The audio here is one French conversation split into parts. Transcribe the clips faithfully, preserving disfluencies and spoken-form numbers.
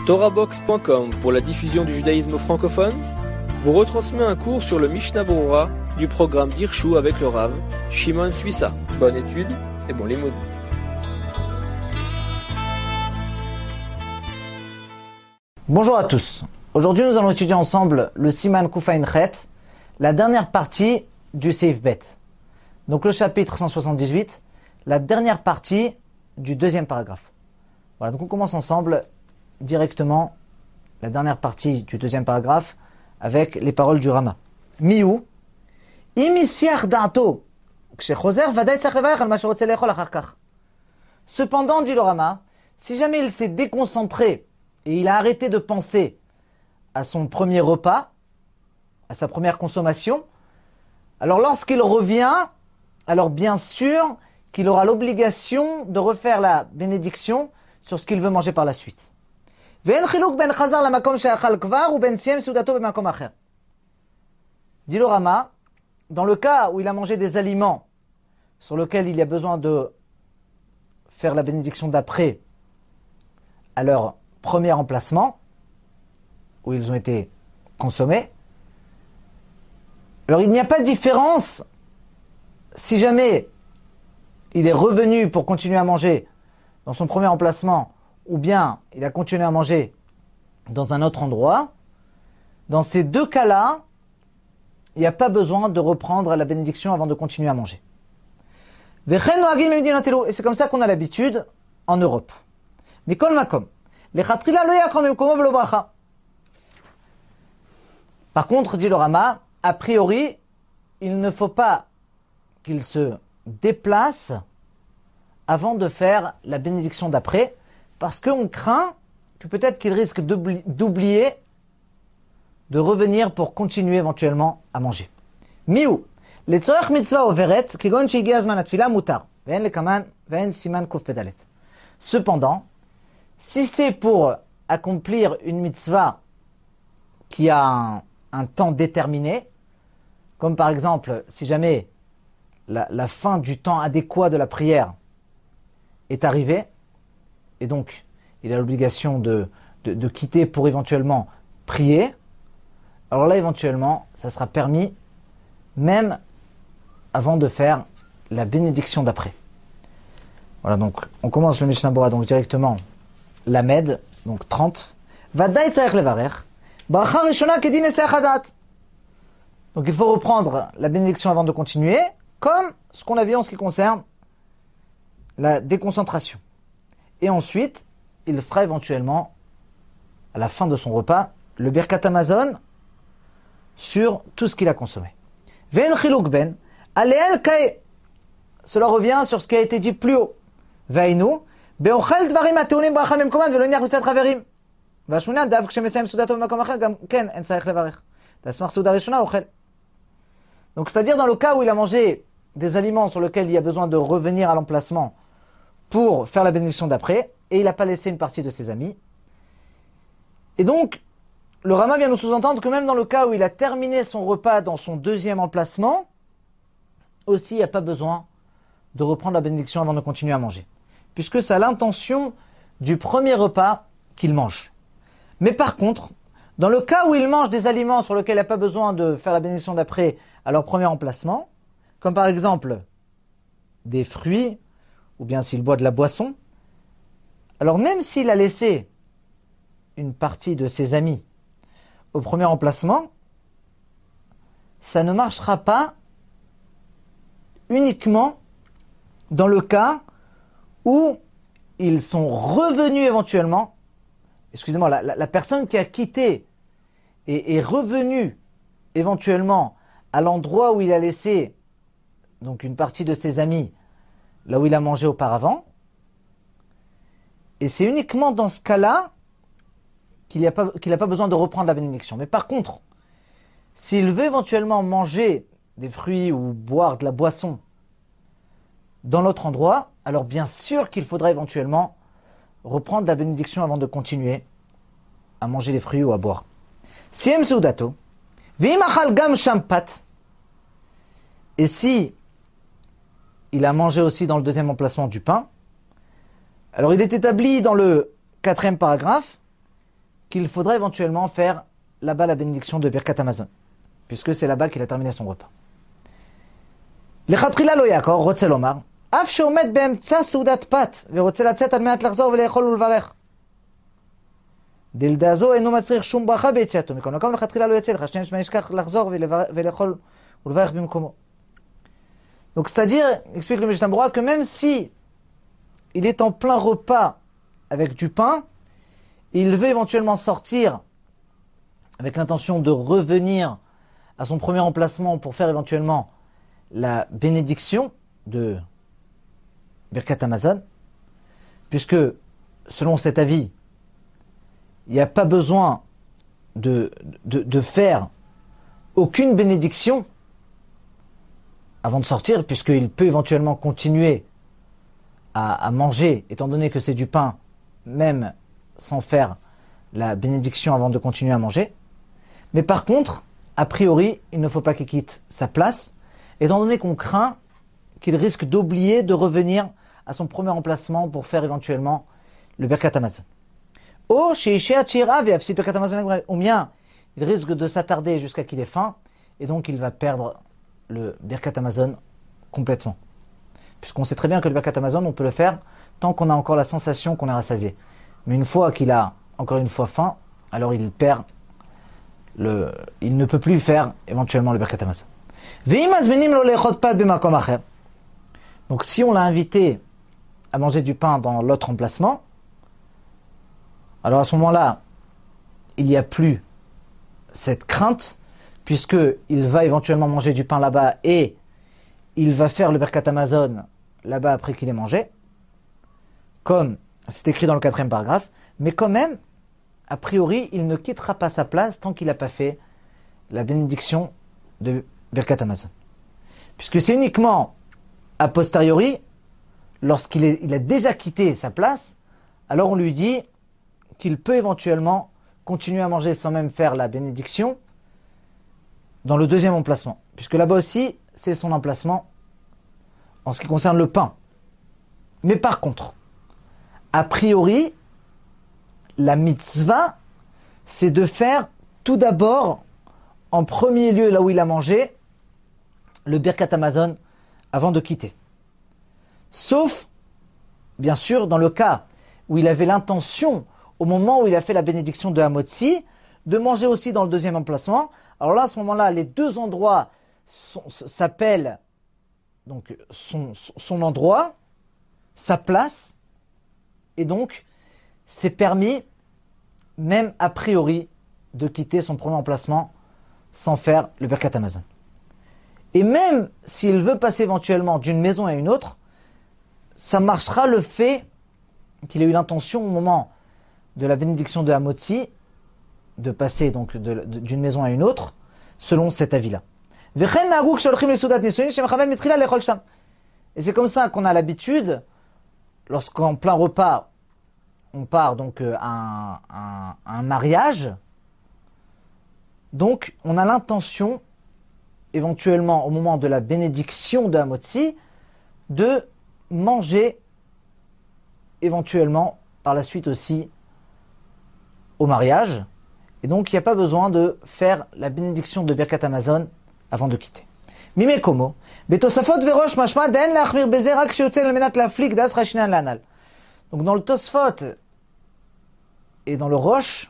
Torahbox point com pour la diffusion du judaïsme francophone vous retransmet un cours sur le Mishnah Berurah du programme d'Hirshu avec le Rav Shimon Suissa. Bonne étude et bon limoud. Bonjour à tous. Aujourd'hui, nous allons étudier ensemble le Siman Kufain Chet, la dernière partie du Seif Bet. Donc le chapitre cent soixante-dix-huit, la dernière partie du deuxième paragraphe. Voilà, donc on commence ensemble directement la dernière partie du deuxième paragraphe avec les paroles du Rama. Miou, imisiach da'ato, kshechozer vaday tzarich levarech al ma sherotze le'echol achar kach. Cependant, dit le Rama, si jamais il s'est déconcentré et il a arrêté de penser à son premier repas, à sa première consommation, alors lorsqu'il revient, alors bien sûr qu'il aura l'obligation de refaire la bénédiction sur ce qu'il veut manger par la suite. Dit le Rama, dans le cas où il a mangé des aliments sur lesquels il y a besoin de faire la bénédiction d'après à leur premier emplacement, où ils ont été consommés, alors il n'y a pas de différence si jamais il est revenu pour continuer à manger dans son premier emplacement ou bien il a continué à manger dans un autre endroit. Dans ces deux cas-là, il n'y a pas besoin de reprendre la bénédiction avant de continuer à manger. Et c'est comme ça qu'on a l'habitude en Europe. Par contre, dit le Rama, a priori, il ne faut pas qu'il se déplace avant de faire la bénédiction d'après, parce qu'on craint que peut-être qu'il risque d'oublier de revenir pour continuer éventuellement à manger. Miou, les tzorech mitzvah overet, kigon shehigia azman atfila mutar, ve'en lekaman, ve'en siman kuf pedalet. Cependant, si c'est pour accomplir une mitzvah qui a un, un temps déterminé, comme par exemple, si jamais la, la fin du temps adéquat de la prière est arrivée, et donc il a l'obligation de, de, de quitter pour éventuellement prier, alors là éventuellement, ça sera permis même avant de faire la bénédiction d'après. Voilà, donc on commence le Mishnah Berurah donc directement Lamed, donc trente. Vaday tzarich levarech, bracha rishona kedin esech hadat. Donc il faut reprendre la bénédiction avant de continuer, comme ce qu'on a vu en ce qui concerne la déconcentration. Et ensuite, il fera éventuellement, à la fin de son repas, le Birkat Hamazon sur tout ce qu'il a consommé. Ve'en chiluk ben, aleel kae. Cela revient sur ce qui a été dit plus haut. Ve'inu, be'ochel dvarim ateunim bracha memkoman ve'lo niach mitzat chaverim. V'ashmuna dav kshemesayim sudato b'makom acher gam ken en tzarich levarech. D'asmach suda rishona ochel. Donc c'est-à-dire dans le cas où il a mangé des aliments sur lesquels il y a besoin de revenir à l'emplacement pour faire la bénédiction d'après, et il n'a pas laissé une partie de ses amis. Et donc, le Rama vient nous sous-entendre que même dans le cas où il a terminé son repas dans son deuxième emplacement, aussi il n'y a pas besoin de reprendre la bénédiction avant de continuer à manger. Puisque c'est à l'intention du premier repas qu'il mange. Mais par contre, dans le cas où il mange des aliments sur lesquels il n'a pas besoin de faire la bénédiction d'après à leur premier emplacement, comme par exemple des fruits, ou bien s'il boit de la boisson, alors même s'il a laissé une partie de ses amis au premier emplacement, ça ne marchera pas uniquement dans le cas où ils sont revenus éventuellement, excusez-moi, la, la, la personne qui a quitté et est revenue éventuellement à l'endroit où il a laissé donc une partie de ses amis, là où il a mangé auparavant, et c'est uniquement dans ce cas-là qu'il n'a pas, qu'il n'a pas besoin de reprendre la bénédiction. Mais par contre, s'il veut éventuellement manger des fruits ou boire de la boisson dans l'autre endroit, alors bien sûr qu'il faudra éventuellement reprendre la bénédiction avant de continuer à manger les fruits ou à boire. Siem seudato, v'imachal gam shampat, et si il a mangé aussi dans le deuxième emplacement du pain, alors il est établi dans le quatrième paragraphe qu'il faudra éventuellement faire là-bas la bénédiction de Birkat Hamazon, puisque c'est là-bas qu'il a terminé son repas. לכתחילה לא יעקב רוצה לומר, אף שעומד באמצע סעודת פת ורוצה לצאת על מנת לחזור ולאכול ולברך. דלדה זו אינו מצריך שום ברכה ביציאתו, מכל מקום לכתחילה לא יצא לך, שנייה שמע ישכח לחזור ולאכול ולברך במקומו. Donc c'est-à-dire, explique le Mishnah Berurah, que même si il est en plein repas avec du pain, il veut éventuellement sortir avec l'intention de revenir à son premier emplacement pour faire éventuellement la bénédiction de Birkat Hamazon, puisque selon cet avis, il n'y a pas besoin de, de, de faire aucune bénédiction avant de sortir, puisqu'il peut éventuellement continuer à, à manger, étant donné que c'est du pain, même sans faire la bénédiction avant de continuer à manger. Mais par contre, a priori, il ne faut pas qu'il quitte sa place, étant donné qu'on craint qu'il risque d'oublier de revenir à son premier emplacement pour faire éventuellement le Birkat Hamazon. Ou bien il risque de s'attarder jusqu'à qu'il ait faim, et donc il va perdre le Birkat Hamazon complètement. Puisqu'on sait très bien que le Birkat Hamazon, on peut le faire tant qu'on a encore la sensation qu'on est rassasié. Mais une fois qu'il a encore une fois faim, alors il perd le, il ne peut plus faire éventuellement le Birkat Hamazon. Donc si on l'a invité à manger du pain dans l'autre emplacement, alors à ce moment-là, il n'y a plus cette crainte, puisqu'il va éventuellement manger du pain là-bas et il va faire le Birkat Hamazon là-bas après qu'il ait mangé, comme c'est écrit dans le quatrième paragraphe, mais quand même, a priori, il ne quittera pas sa place tant qu'il n'a pas fait la bénédiction de Birkat Hamazon. Puisque c'est uniquement a posteriori, lorsqu'il est, il a déjà quitté sa place, alors on lui dit qu'il peut éventuellement continuer à manger sans même faire la bénédiction dans le deuxième emplacement. Puisque là-bas aussi, c'est son emplacement en ce qui concerne le pain. Mais par contre, a priori, la mitzvah, c'est de faire tout d'abord, en premier lieu, là où il a mangé, le Birkat Hamazon avant de quitter. Sauf, bien sûr, dans le cas où il avait l'intention, au moment où il a fait la bénédiction de Hamotzi, de manger aussi dans le deuxième emplacement. Alors là, à ce moment-là, les deux endroits sont, s'appellent donc son, son endroit, sa place, et donc c'est permis, même a priori, de quitter son premier emplacement sans faire le Birkat Hamazon. Et même s'il veut passer éventuellement d'une maison à une autre, ça marchera le fait qu'il ait eu l'intention au moment de la bénédiction de Hamotzi de passer donc de, de, d'une maison à une autre, selon cet avis-là. Et c'est comme ça qu'on a l'habitude, lorsqu'en plein repas, on part donc à un, un, un mariage, donc on a l'intention, éventuellement au moment de la bénédiction de Hamotzi, de manger éventuellement par la suite aussi au mariage. Et donc il n'y a pas besoin de faire la bénédiction de Birkat Hamazon avant de quitter. Mime komo, betosafot verosh mashma den lachmir bezer rak sheyotzel al menat laflik das rashnan lanal. Donc dans le Tosfot et dans le Rosh,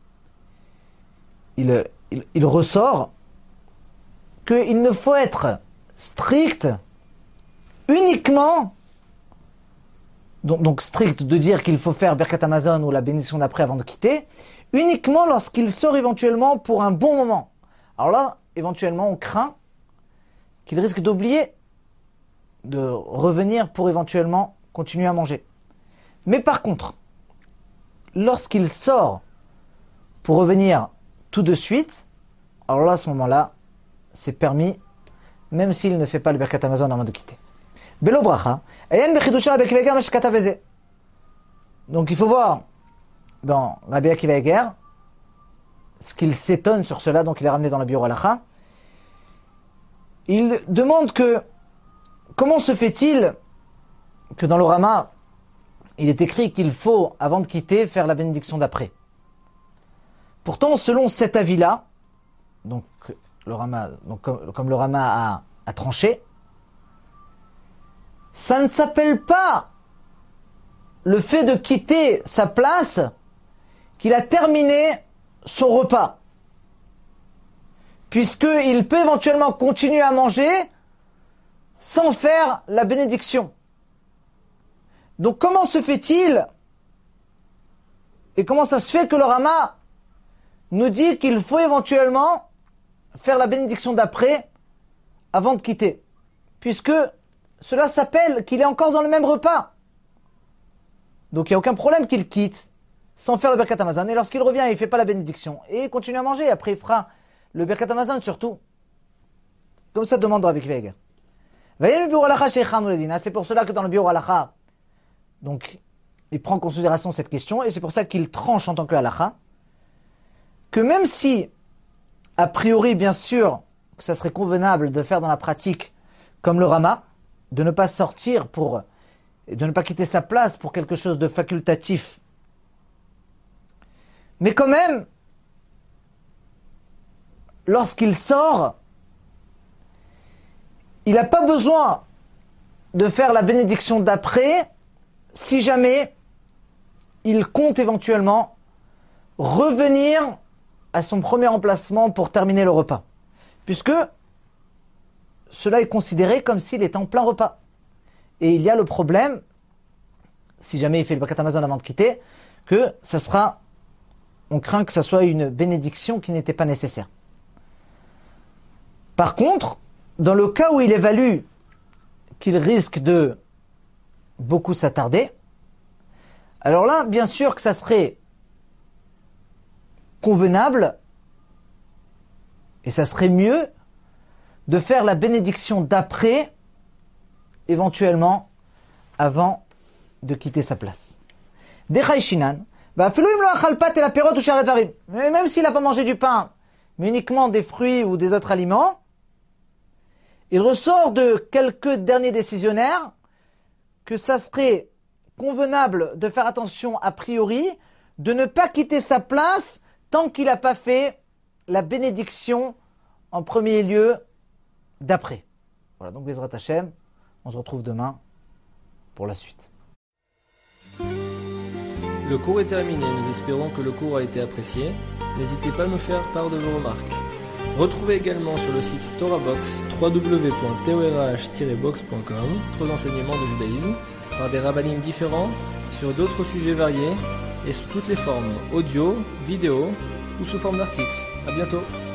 il, il, il ressort qu'il ne faut être strict uniquement, donc, donc strict de dire qu'il faut faire Birkat Hamazon ou la bénédiction d'après avant de quitter, uniquement lorsqu'il sort éventuellement pour un bon moment. Alors là, éventuellement, on craint qu'il risque d'oublier de revenir pour éventuellement continuer à manger. Mais par contre, lorsqu'il sort pour revenir tout de suite, alors là, à ce moment-là, c'est permis, même s'il ne fait pas le Birkat Hamazon avant de quitter. Belo bracha, ayen bechidusha Rabbi Akiva Eiger meshkatav eze. Donc il faut voir dans Rabbi Akiva Eiger ce qu'il s'étonne sur cela, donc il est ramené dans la Biur Halacha. Il demande que comment se fait-il que dans le Rama il est écrit qu'il faut, avant de quitter, faire la bénédiction d'après. Pourtant, selon cet avis-là, donc, le Rama, donc comme, comme le Rama a, a tranché, ça ne s'appelle pas le fait de quitter sa place qu'il a terminé son repas. Puisqu'il peut éventuellement continuer à manger sans faire la bénédiction. Donc comment se fait-il et comment ça se fait que le Rama nous dit qu'il faut éventuellement faire la bénédiction d'après avant de quitter, puisque cela s'appelle qu'il est encore dans le même repas. Donc il n'y a aucun problème qu'il quitte sans faire le Birkat Hamazon, et lorsqu'il revient il ne fait pas la bénédiction et il continue à manger, après il fera le Birkat Hamazon surtout. Comme ça demande Rabbi Akiva Eiger. C'est pour cela que dans le Biur Halacha, donc il prend en considération cette question, et c'est pour ça qu'il tranche en tant que Halacha, que même si, a priori, bien sûr, que ça serait convenable de faire dans la pratique comme le Rama, de ne pas sortir pour, de ne pas quitter sa place pour quelque chose de facultatif, mais quand même, lorsqu'il sort, il n'a pas besoin de faire la bénédiction d'après, si jamais il compte éventuellement revenir à son premier emplacement pour terminer le repas. Puisque cela est considéré comme s'il était en plein repas. Et il y a le problème, si jamais il fait le Birkat Hamazon avant de quitter, que ça sera, on craint que ça soit une bénédiction qui n'était pas nécessaire. Par contre, dans le cas où il évalue qu'il risque de beaucoup s'attarder, alors là, bien sûr que ça serait convenable et ça serait mieux de faire la bénédiction d'après, éventuellement, avant de quitter sa place. Dechai Shinan, même s'il n'a pas mangé du pain, mais uniquement des fruits ou des autres aliments, il ressort de quelques derniers décisionnaires que ça serait convenable de faire attention a priori, de ne pas quitter sa place tant qu'il n'a pas fait la bénédiction en premier lieu d'après. Voilà, donc Bezrat Hashem, on se retrouve demain pour la suite. Le cours est terminé, nous espérons que le cours a été apprécié. N'hésitez pas à me faire part de vos remarques. Retrouvez également sur le site TorahBox w w w point torah tiret box point com d'autres enseignements de judaïsme par des rabbinim différents sur d'autres sujets variés et sous toutes les formes, audio, vidéo ou sous forme d'articles. À bientôt.